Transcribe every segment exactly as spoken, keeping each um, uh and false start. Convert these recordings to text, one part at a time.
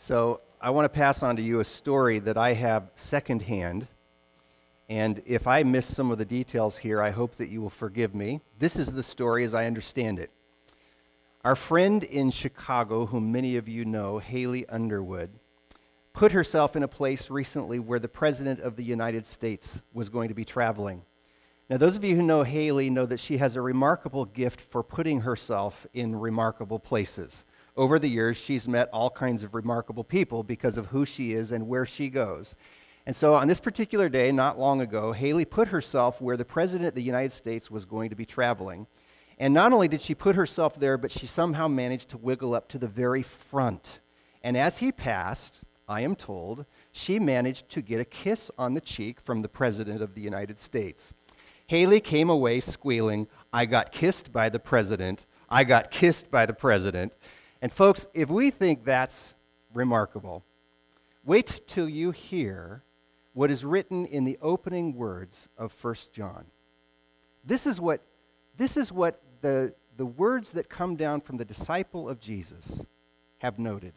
So I want to pass on to you a story that I have secondhand. And if I miss some of the details here, I hope that you will forgive me. This is the story as I understand it. Our friend in Chicago, whom many of you know, Haley Underwood, put herself in a place recently where the President of the United States was going to be traveling. Now, those of you who know Haley know that she has a remarkable gift for putting herself in remarkable places. Over the years, she's met all kinds of remarkable people because of who she is and where she goes. And so on this particular day, not long ago, Haley put herself where the President of the United States was going to be traveling. And not only did she put herself there, but she somehow managed to wiggle up to the very front. And as he passed, I am told, she managed to get a kiss on the cheek from the President of the United States. Haley came away squealing, "I got kissed by the President. I got kissed by the President." And folks, if we think that's remarkable, wait till you hear what is written in the opening words of First John. This is what, this is what the, the words that come down from the disciple of Jesus have noted.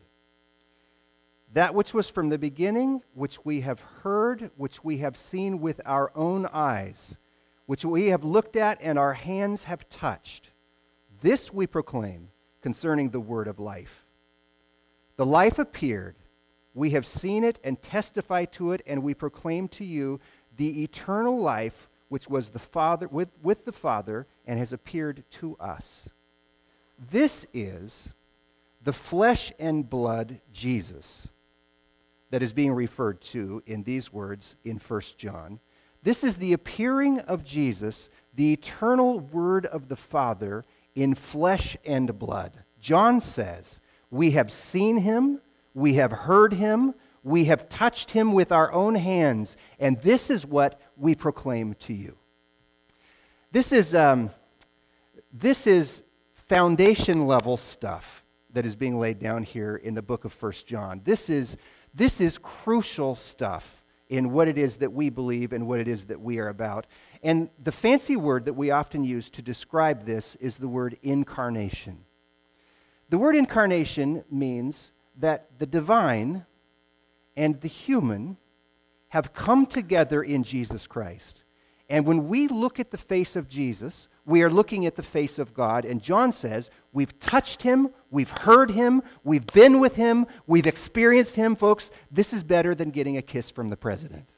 That which was from the beginning, which we have heard, which we have seen with our own eyes, which we have looked at and our hands have touched, this we proclaim concerning the word of life. The life appeared. We have seen it and testify to it, and we proclaim to you the eternal life which was the Father with, with the Father and has appeared to us. This is the flesh and blood Jesus that is being referred to in these words in First John. This is the appearing of Jesus, the eternal Word of the Father in flesh and blood. John says, we have seen him, we have heard him, we have touched him with our own hands, and this is what we proclaim to you. This is, um, this is foundation level stuff that is being laid down here in the book of First John. This is, this is crucial stuff in what it is that we believe and what it is that we are about. And the fancy word that we often use to describe this is the word incarnation. The word incarnation means that the divine and the human have come together in Jesus Christ. And when we look at the face of Jesus, we are looking at the face of God. And John says, we've touched him, we've heard him, we've been with him, we've experienced him. Folks, this is better than getting a kiss from the President.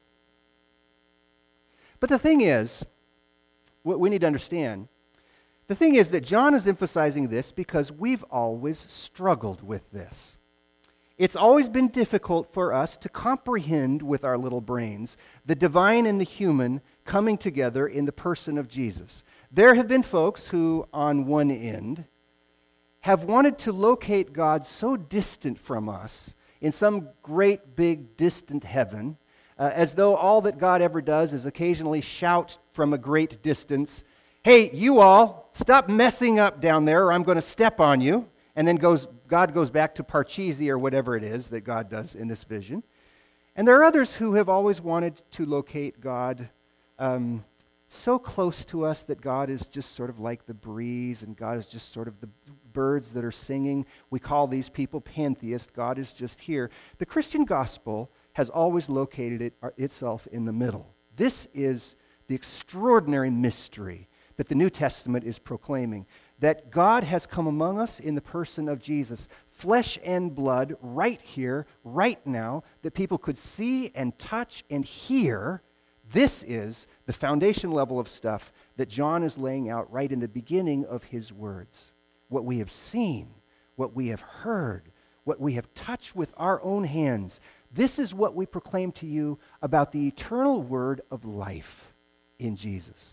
But the thing is, what we need to understand, the thing is that John is emphasizing this because we've always struggled with this. It's always been difficult for us to comprehend with our little brains the divine and the human coming together in the person of Jesus. There have been folks who, on one end, have wanted to locate God so distant from us in some great, big, distant heaven, uh, as though all that God ever does is occasionally shout from a great distance, "Hey, you all, stop messing up down there or I'm going to step on you." And then goes, God goes back to Parcheesi or whatever it is that God does in this vision. And there are others who have always wanted to locate God um, so close to us that God is just sort of like the breeze and God is just sort of the birds that are singing. We call these people pantheists. God is just here. The Christian gospel has always located it, itself in the middle. This is the extraordinary mystery that the New Testament is proclaiming, that God has come among us in the person of Jesus, flesh and blood, right here, right now, that people could see and touch and hear. This is the foundation level of stuff that John is laying out right in the beginning of his words. What we have seen, what we have heard, what we have touched with our own hands. This is what we proclaim to you about the eternal word of life in Jesus.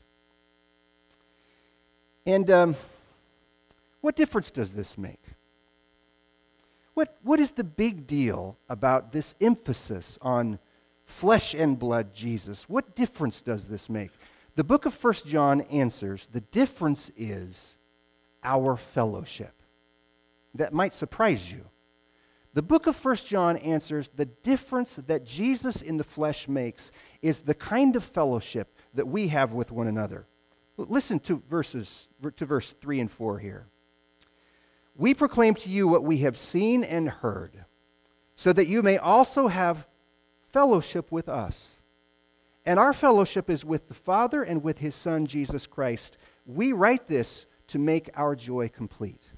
And um, what difference does this make? What, what is the big deal about this emphasis on flesh and blood Jesus? What difference does this make? The book of First John answers, the difference is our fellowship. That might surprise you. The book of First John answers, the difference that Jesus in the flesh makes is the kind of fellowship that we have with one another. Listen to verses to verse three and four here. We proclaim to you what we have seen and heard. so that you may also have fellowship with us. And our fellowship is with the Father and with his Son, Jesus Christ. We write this to make our joy complete.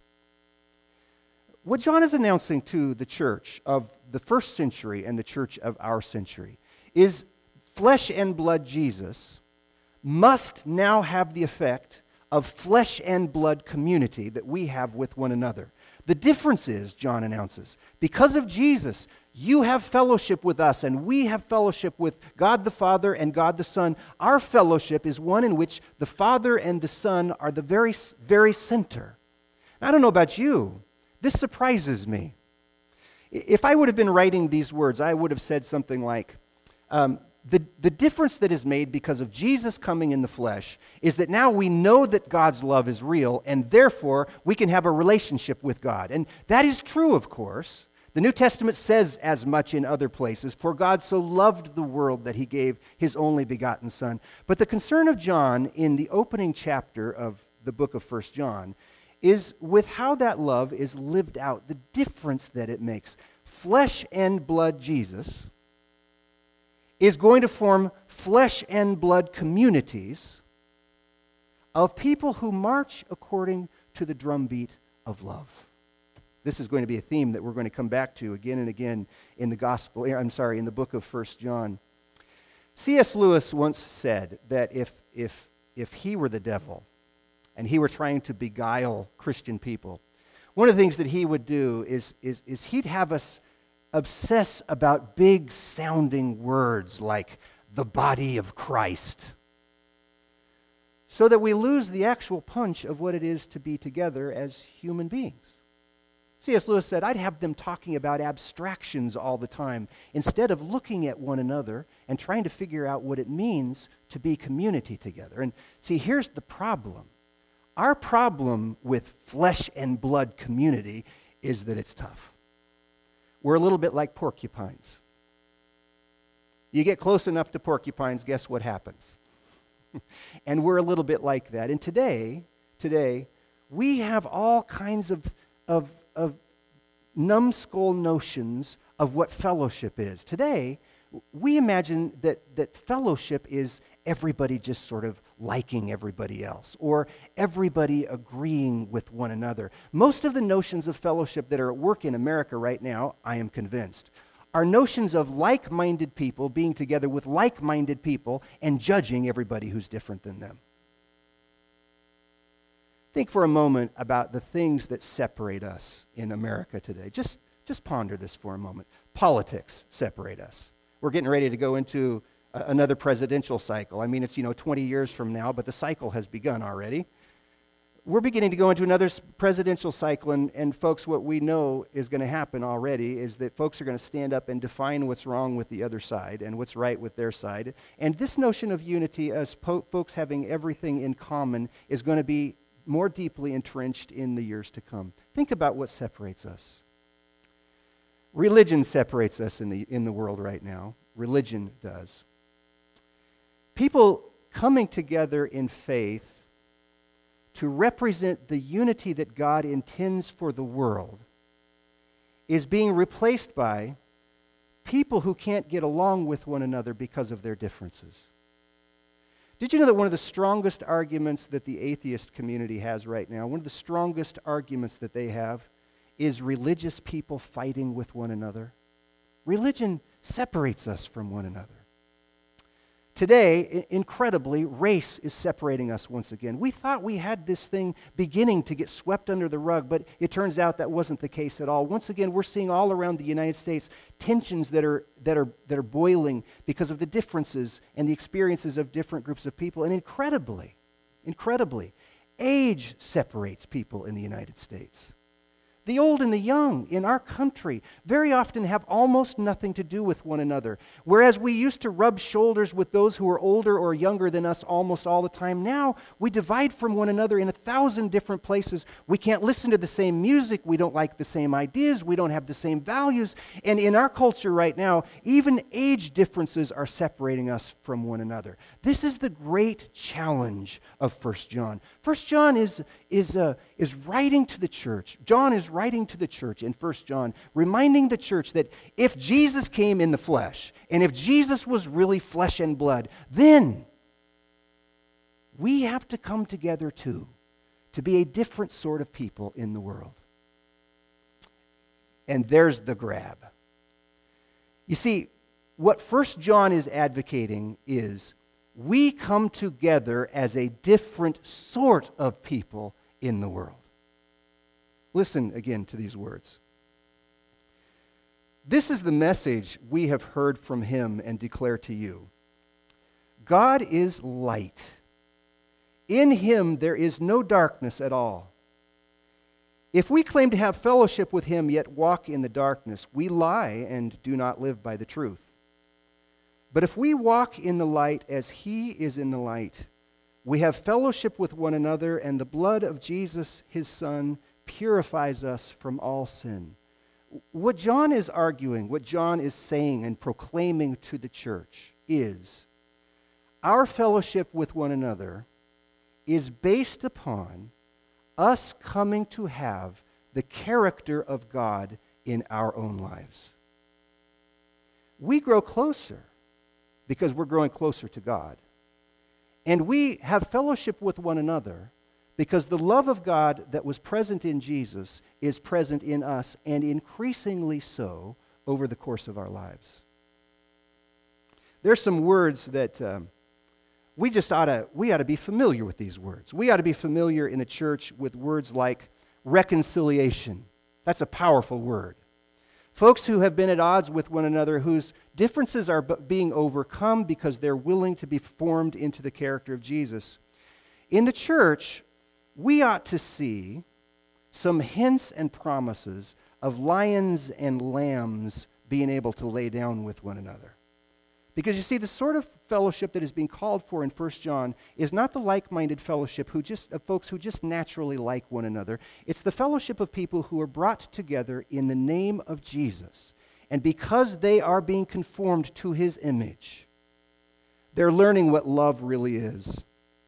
What John is announcing to the church of the first century and the church of our century is flesh and blood Jesus must now have the effect of flesh and blood community that we have with one another. The difference is, John announces, because of Jesus, you have fellowship with us and we have fellowship with God the Father and God the Son. Our fellowship is one in which the Father and the Son are the very, very center. I don't know about you. This surprises me. If I would have been writing these words, I would have said something like, um, the, the difference that is made because of Jesus coming in the flesh is that now we know that God's love is real, and therefore we can have a relationship with God. And that is true, of course. The New Testament says as much in other places, for God so loved the world that he gave his only begotten Son. But the concern of John in the opening chapter of the book of First John is with how that love is lived out, the difference that it makes. Flesh and blood Jesus is going to form flesh and blood communities of people who march according to the drumbeat of love. This is going to be a theme that we're going to come back to again and again in the gospel, I'm sorry, in the book of First John. C S Lewis once said that if, if, if he were the devil and he were trying to beguile Christian people, one of the things that he would do is, is, is he'd have us obsess about big-sounding words like the body of Christ, so that we lose the actual punch of what it is to be together as human beings. C S Lewis said, I'd have them talking about abstractions all the time instead of looking at one another and trying to figure out what it means to be community together. And see, here's the problem. Our problem with flesh and blood community is that it's tough. We're a little bit like porcupines. You get close enough to porcupines, guess what happens? And we're a little bit like that. And today, today, we have all kinds of, of, of numbskull notions of what fellowship is. Today, we imagine that, that fellowship is everybody just sort of liking everybody else, or everybody agreeing with one another. Most of the notions of fellowship that are at work in America right now, I am convinced, are notions of like-minded people being together with like-minded people and judging everybody who's different than them. Think for a moment about the things that separate us in America today. Just, just ponder this for a moment. Politics separate us. We're getting ready to go into a, another presidential cycle. I mean, it's, you know, twenty years from now, but the cycle has begun already. We're beginning to go into another presidential cycle, and, and folks, what we know is going to happen already is that folks are going to stand up and define what's wrong with the other side and what's right with their side. And this notion of unity as po- folks having everything in common is going to be more deeply entrenched in the years to come. Think about what separates us. Religion separates us in the, in the world right now. Religion does. People coming together in faith to represent the unity that God intends for the world is being replaced by people who can't get along with one another because of their differences. Did you know that one of the strongest arguments that the atheist community has right now, one of the strongest arguments that they have, is religious people fighting with one another? Religion separates us from one another. Today, incredibly, race is separating us once again. We thought we had this thing beginning to get swept under the rug, but it turns out that wasn't the case at all. Once again, we're seeing all around the United States tensions that are that are that are boiling because of the differences and the experiences of different groups of people. And incredibly, incredibly, age separates people in the United States. The old and the young in our country very often have almost nothing to do with one another. Whereas we used to rub shoulders with those who are older or younger than us almost all the time, now we divide from one another in a thousand different places. We can't listen to the same music. We don't like the same ideas. We don't have the same values. And in our culture right now, even age differences are separating us from one another. This is the great challenge of First John. First John is, is, uh, is writing to the church. John is writing to the church in First John, reminding the church that if Jesus came in the flesh, and if Jesus was really flesh and blood, then we have to come together too, to be a different sort of people in the world. And there's the grab. You see, what First John is advocating is we come together as a different sort of people in the world. Listen again to these words. This is the message we have heard from him and declare to you. God is light. In him there is no darkness at all. If we claim to have fellowship with him yet walk in the darkness, we lie and do not live by the truth. But if we walk in the light as he is in the light, we have fellowship with one another, and the blood of Jesus, his Son, purifies us from all sin. What John is arguing, what John is saying and proclaiming to the church is our fellowship with one another is based upon us coming to have the character of God in our own lives. We grow closer because we're growing closer to God. And we have fellowship with one another because the love of God that was present in Jesus is present in us, and increasingly so over the course of our lives. There's some words that um, we just ought to, we ought to be familiar with these words. We ought to be familiar in the church with words like reconciliation. That's a powerful word. Folks who have been at odds with one another, whose differences are b- being overcome because they're willing to be formed into the character of Jesus. In the church, we ought to see some hints and promises of lions and lambs being able to lay down with one another. Because you see, the sort of fellowship that is being called for in First John is not the like-minded fellowship who just of folks who just naturally like one another. It's the fellowship of people who are brought together in the name of Jesus. And because they are being conformed to his image, they're learning what love really is.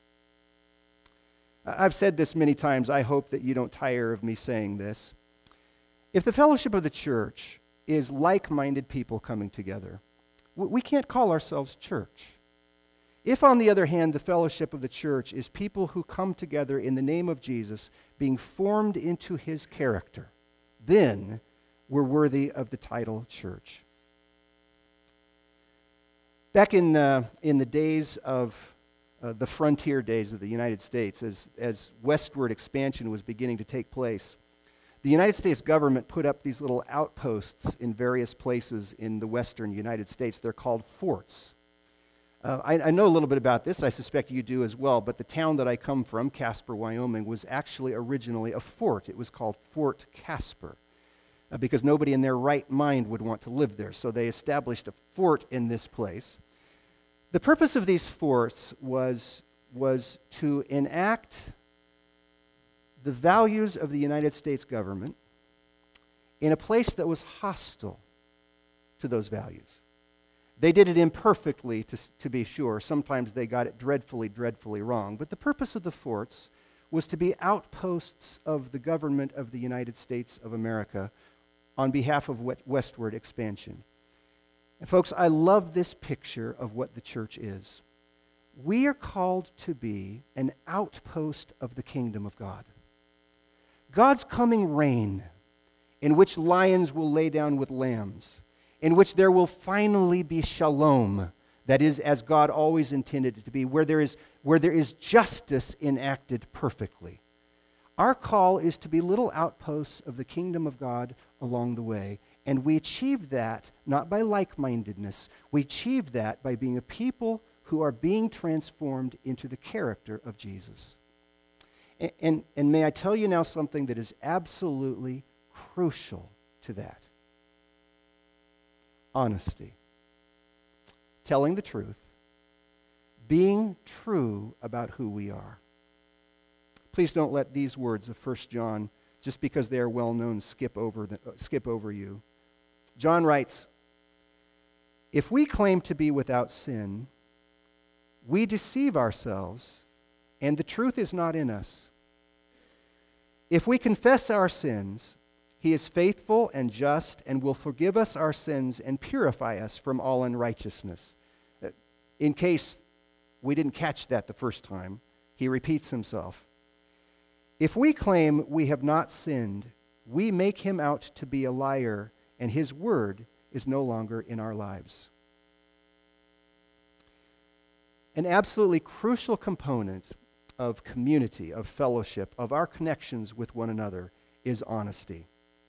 I've said this many times. I hope that you don't tire of me saying this. If the fellowship of the church is like-minded people coming together, we can't call ourselves church. If, on the other hand, the fellowship of the church is people who come together in the name of Jesus, being formed into his character, then we're worthy of the title church. Back in the, in the days of uh, the frontier days of the United States, as, as westward expansion was beginning to take place, the United States government put up these little outposts in various places in the western United States. They're called forts. Uh, I, I know a little bit about this. I suspect you do as well. But the town that I come from, Casper, Wyoming, was actually originally a fort. It was called Fort Casper uh, because nobody in their right mind would want to live there. So they established a fort in this place. The purpose of these forts was, was to enact the values of the United States government in a place that was hostile to those values. They did it imperfectly, to, to be sure. Sometimes they got it dreadfully, dreadfully wrong. But the purpose of the forts was to be outposts of the government of the United States of America on behalf of westward expansion. And folks, I love this picture of what the church is. We are called to be an outpost of the kingdom of God. God's coming reign, in which lions will lay down with lambs, in which there will finally be shalom, that is, as God always intended it to be, where there is, where there is justice enacted perfectly. Our call is to be little outposts of the kingdom of God along the way, and we achieve that not by like-mindedness. We achieve that by being a people who are being transformed into the character of Jesus. And, and, and may I tell you now something that is absolutely crucial to that. Honesty. Telling the truth. Being true about who we are. Please don't let these words of First John, just because they are well known, skip over, the, uh, skip over you. John writes, "If we claim to be without sin, we deceive ourselves, and the truth is not in us. If we confess our sins, He is faithful and just and will forgive us our sins and purify us from all unrighteousness. In case we didn't catch that the first time, he repeats himself. If we claim we have not sinned, we make him out to be a liar, and his word is no longer in our lives. An absolutely crucial component of community, of fellowship, of our connections with one another is honesty.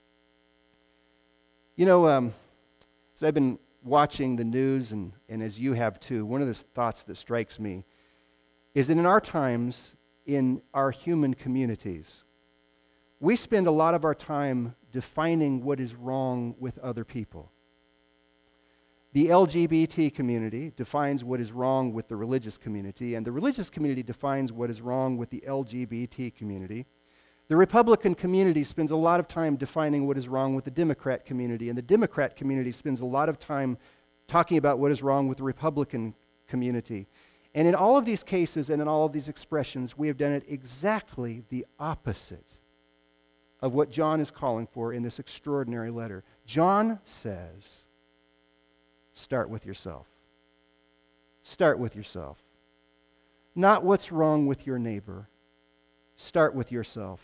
You know, um, as I've been watching the news, and, and as you have too, one of the thoughts that strikes me is that in our times, in our human communities, we spend a lot of our time defining what is wrong with other people. The L G B T community defines what is wrong with the religious community, and the religious community defines what is wrong with the L G B T community. The Republican community spends a lot of time defining what is wrong with the Democrat community, and the Democrat community spends a lot of time talking about what is wrong with the Republican community. And in all of these cases and in all of these expressions, we have done it exactly the opposite of what John is calling for in this extraordinary letter. John says, start with yourself. Start with yourself. Not what's wrong with your neighbor. Start with yourself.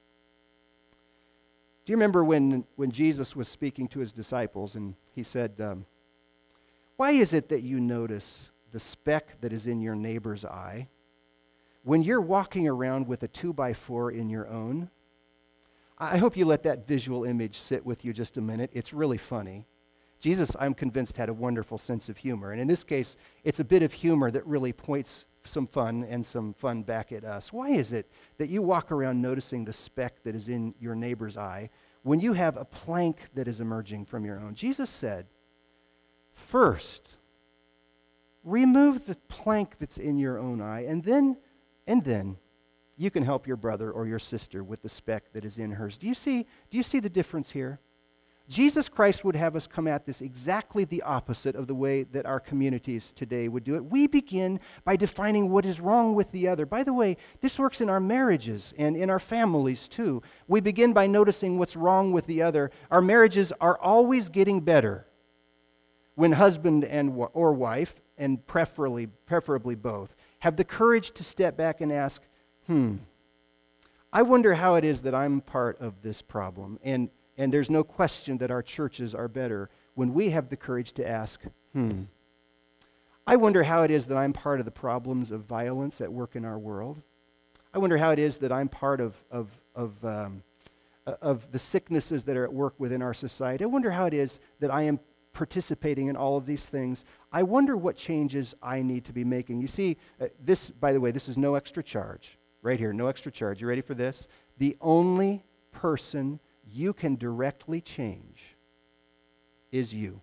Do you remember when, when Jesus was speaking to his disciples and he said, um, why is it that you notice the speck that is in your neighbor's eye when you're walking around with a two by four in your own? I hope you let that visual image sit with you just a minute. It's really funny. Jesus, I'm convinced, had a wonderful sense of humor. And in this case, it's a bit of humor that really points some fun and some fun back at us. Why is it that you walk around noticing the speck that is in your neighbor's eye when you have a plank that is emerging from your own? Jesus said, first, remove the plank that's in your own eye, and then, and then you can help your brother or your sister with the speck that is in hers. Do you see, do you see the difference here? Jesus Christ would have us come at this exactly the opposite of the way that our communities today would do it. We begin by defining what is wrong with the other. By the way, this works in our marriages and in our families too. We begin by noticing what's wrong with the other. Our marriages are always getting better when husband and or wife, and preferably, preferably both, have the courage to step back and ask, hmm, I wonder how it is that I'm part of this problem. And And there's no question that our churches are better when we have the courage to ask, hmm, I wonder how it is that I'm part of the problems of violence at work in our world. I wonder how it is that I'm part of, of, of, um, of the sicknesses that are at work within our society. I wonder how it is that I am participating in all of these things. I wonder what changes I need to be making. You see, uh, this, by the way, this is no extra charge. Right here, no extra charge. You ready for this? The only person you can directly change is you.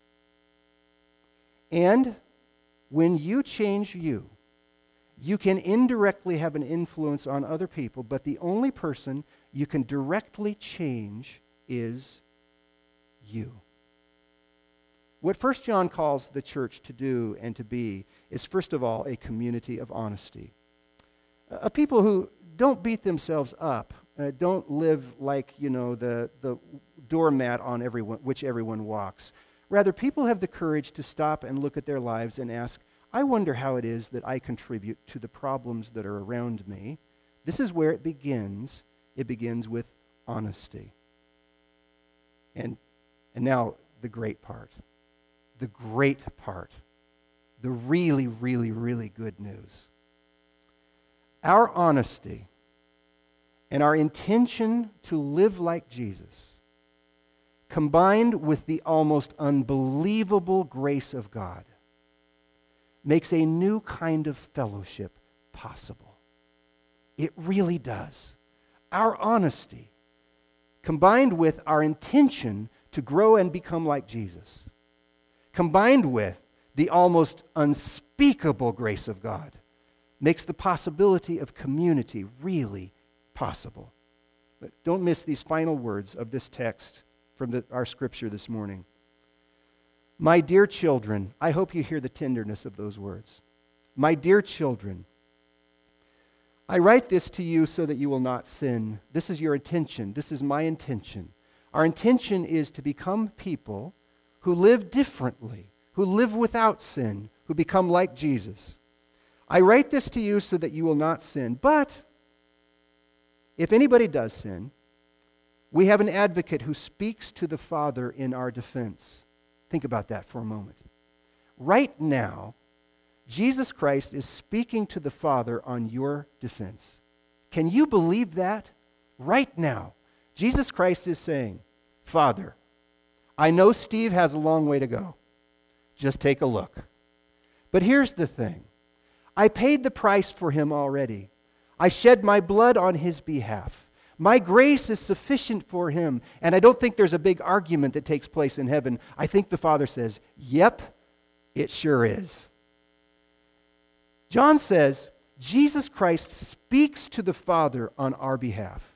And when you change you, you can indirectly have an influence on other people, but the only person you can directly change is you. What First John calls the church to do and to be is, first of all, a community of honesty. A people who don't beat themselves up, Uh, don't live like, you know, the, the doormat on everyone, which everyone walks. Rather, people have the courage to stop and look at their lives and ask, I wonder how it is that I contribute to the problems that are around me. This is where it begins. It begins with honesty. And, and now the great part. The great part. The really, really, really good news. Our honesty and our intention to live like Jesus, combined with the almost unbelievable grace of God, makes a new kind of fellowship possible. It really does. Our honesty, combined with our intention to grow and become like Jesus, combined with the almost unspeakable grace of God, makes the possibility of community really possible. But don't miss these final words of this text from the, our scripture this morning. My dear children, I hope you hear the tenderness of those words. My dear children, I write this to you so that you will not sin. This is your intention. This is my intention. Our intention is to become people who live differently, who live without sin, who become like Jesus. I write this to you so that you will not sin. But if anybody does sin, we have an advocate who speaks to the Father in our defense. Think about that for a moment. Right now, Jesus Christ is speaking to the Father on your defense. Can you believe that? Right now, Jesus Christ is saying, Father, I know Steve has a long way to go. Just take a look. But here's the thing. I paid the price for him already. I shed my blood on his behalf. My grace is sufficient for him. And I don't think there's a big argument that takes place in heaven. I think the Father says, yep, it sure is. John says, Jesus Christ speaks to the Father on our behalf.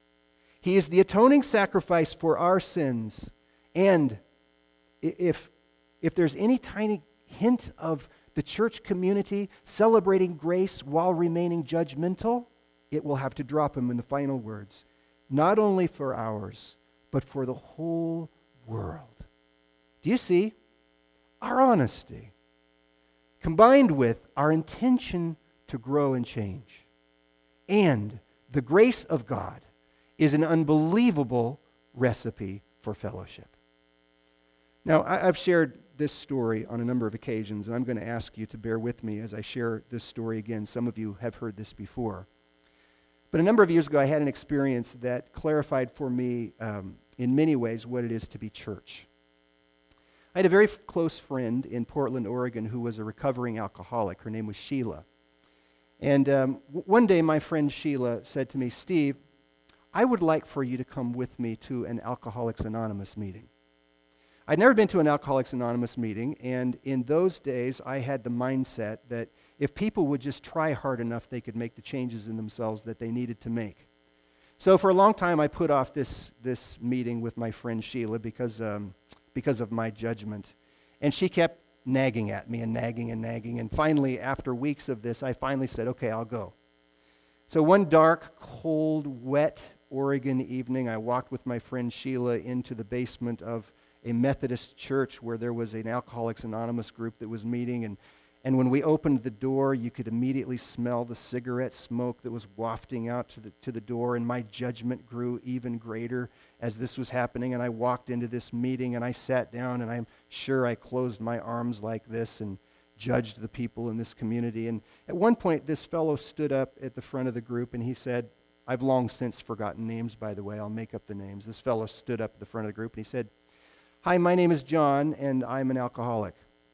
He is the atoning sacrifice for our sins. And if, if there's any tiny hint of the church community celebrating grace while remaining judgmental, it will have to drop him in the final words. Not only for ours, but for the whole world. Do you see? Our honesty, combined with our intention to grow and change, and the grace of God, is an unbelievable recipe for fellowship. Now, I've shared this story on a number of occasions, and I'm going to ask you to bear with me as I share this story again. Some of you have heard this before. But a number of years ago, I had an experience that clarified for me um, in many ways what it is to be church. I had a very f- close friend in Portland, Oregon, who was a recovering alcoholic. Her name was Sheila. And um, w- one day, my friend Sheila said to me, Steve, I would like for you to come with me to an Alcoholics Anonymous meeting. I'd never been to an Alcoholics Anonymous meeting, and in those days, I had the mindset that if people would just try hard enough, they could make the changes in themselves that they needed to make. So for a long time, I put off this, this meeting with my friend Sheila because, um, because of my judgment. And she kept nagging at me and nagging and nagging. And finally, after weeks of this, I finally said, okay, I'll go. So one dark, cold, wet Oregon evening, I walked with my friend Sheila into the basement of a Methodist church where there was an Alcoholics Anonymous group that was meeting. And, and when we opened the door, you could immediately smell the cigarette smoke that was wafting out to the, to the door. And my judgment grew even greater as this was happening. And I walked into this meeting and I sat down, and I'm sure I closed my arms like this and judged the people in this community. And at one point, this fellow stood up at the front of the group and he said, I've long since forgotten names, by the way. I'll make up the names. This fellow stood up at the front of the group and he said, Hi, my name is John, and I'm an alcoholic.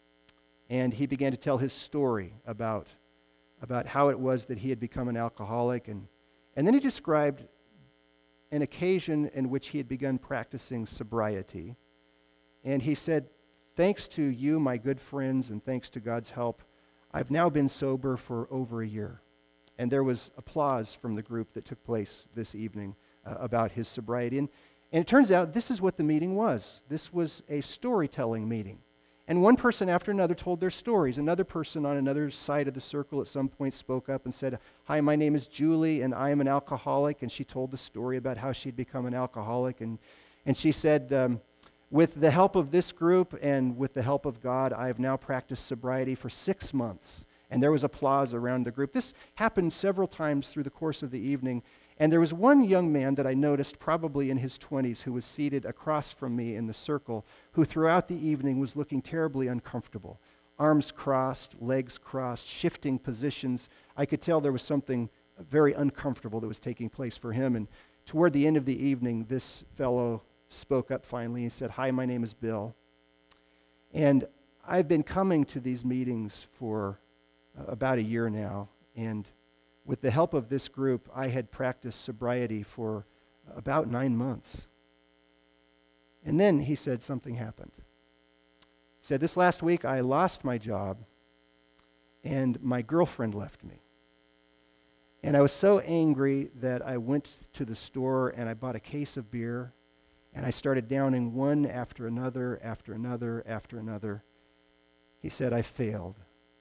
And he began to tell his story about, about how it was that he had become an alcoholic. And, and then he described an occasion in which he had begun practicing sobriety. And he said, thanks to you, my good friends, and thanks to God's help, I've now been sober for over a year. And there was applause from the group that took place this evening uh, about his sobriety. And, and it turns out this is what the meeting was. This was a storytelling meeting. And one person after another told their stories. Another person on another side of the circle at some point spoke up and said, hi, my name is Julie, and I am an alcoholic. And she told the story about how she'd become an alcoholic. And, and she said, um, with the help of this group and with the help of God, I have now practiced sobriety for six months. And there was applause around the group. This happened several times through the course of the evening. And there was one young man that I noticed, probably in his twenties, who was seated across from me in the circle, who throughout the evening was looking terribly uncomfortable. Arms crossed, legs crossed, shifting positions. I could tell there was something very uncomfortable that was taking place for him. And toward the end of the evening, this fellow spoke up finally. He said, hi, my name is Bill. And I've been coming to these meetings for uh, about a year now, and with the help of this group, I had practiced sobriety for about nine months. And then he said something happened. He said, this last week I lost my job and my girlfriend left me. And I was so angry that I went to the store and I bought a case of beer, and I started downing one after another, after another, after another. He said, I failed.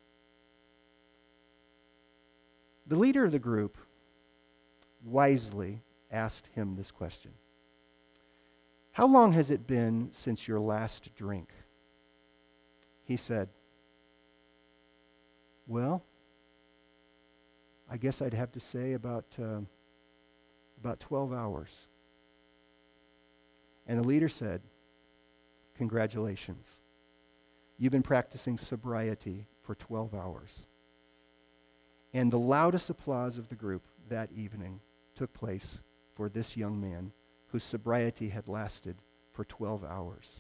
The leader of the group wisely asked him this question. How long has it been since your last drink? He said, well, I guess I'd have to say about, uh, about twelve hours. And the leader said, congratulations. You've been practicing sobriety for twelve hours. And the loudest applause of the group that evening took place for this young man whose sobriety had lasted for twelve hours.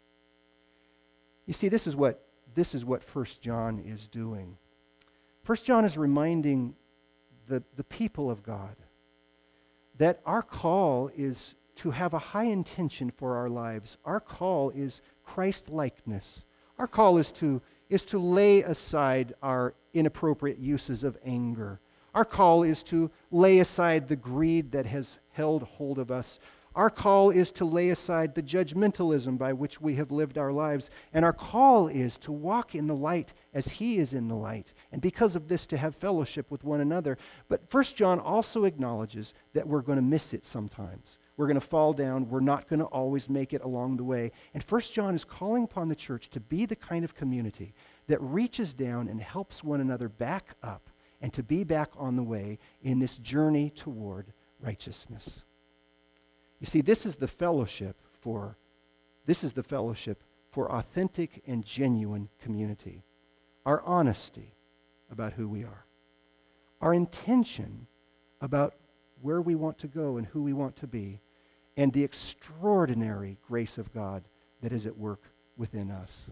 You see, this is what this is what First John is doing. First John is reminding the, the people of God that our call is to have a high intention for our lives. Our call is Christ-likeness. Our call is to, is to lay aside our inappropriate uses of anger. Our call is to lay aside the greed that has held hold of us. Our call is to lay aside the judgmentalism by which we have lived our lives. And our call is to walk in the light as He is in the light. And because of this, to have fellowship with one another. But First John also acknowledges that we're going to miss it sometimes. We're going to fall down. We're not going to always make it along the way. And First John is calling upon the church to be the kind of community that reaches down and helps one another back up and to be back on the way in this journey toward righteousness. You see, this is the fellowship for this is the fellowship for authentic and genuine community. Our honesty about who we are. Our intention about where we want to go and who we want to be, and the extraordinary grace of God that is at work within us.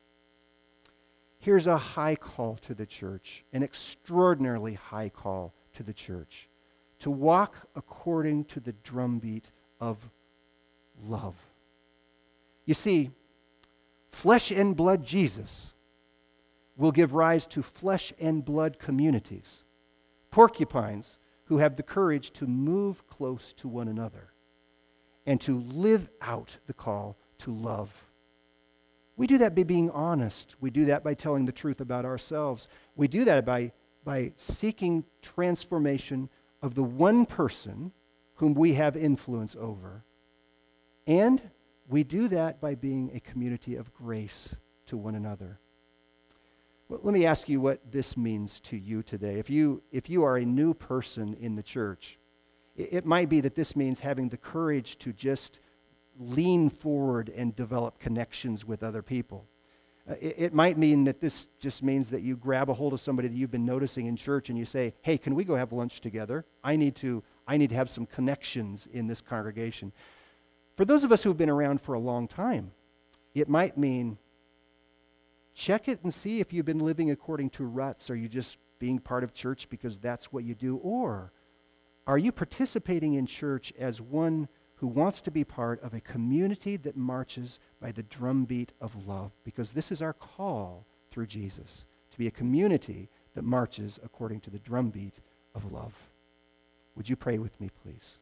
Here's a high call to the church, an extraordinarily high call to the church, to walk according to the drumbeat of love. You see, flesh and blood Jesus will give rise to flesh and blood communities, porcupines who have the courage to move close to one another and to live out the call to love. We do that by being honest. We do that by telling the truth about ourselves. We do that by, by seeking transformation of the one person whom we have influence over. And we do that by being a community of grace to one another. Well, let me ask you what this means to you today. If you, if you are a new person in the church, it, it might be that this means having the courage to just lean forward and develop connections with other people. Uh, it, it might mean that this just means that you grab a hold of somebody that you've been noticing in church and you say, hey, can we go have lunch together? I need to I need to have some connections in this congregation. For those of us who have been around for a long time, it might mean check it and see if you've been living according to ruts. Are you just being part of church because that's what you do? Or are you participating in church as one who wants to be part of a community that marches by the drumbeat of love? Because this is our call through Jesus, to be a community that marches according to the drumbeat of love. Would you pray with me, please?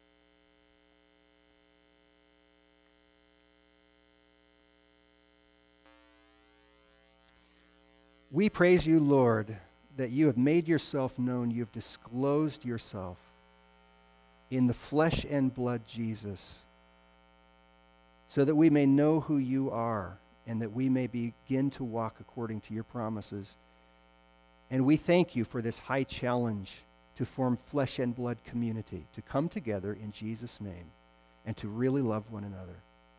We praise you, Lord, that you have made yourself known. You have disclosed yourself in the flesh and blood Jesus, so that we may know who you are and that we may begin to walk according to your promises. And we thank you for this high challenge to form flesh and blood community, to come together in Jesus' name and to really love one another.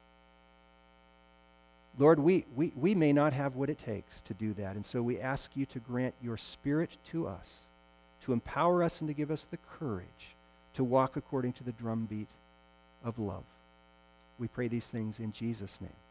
Lord, we, we, we may not have what it takes to do that, and so we ask you to grant your Spirit to us, to empower us and to give us the courage to walk according to the drumbeat of love. We pray these things in Jesus' name.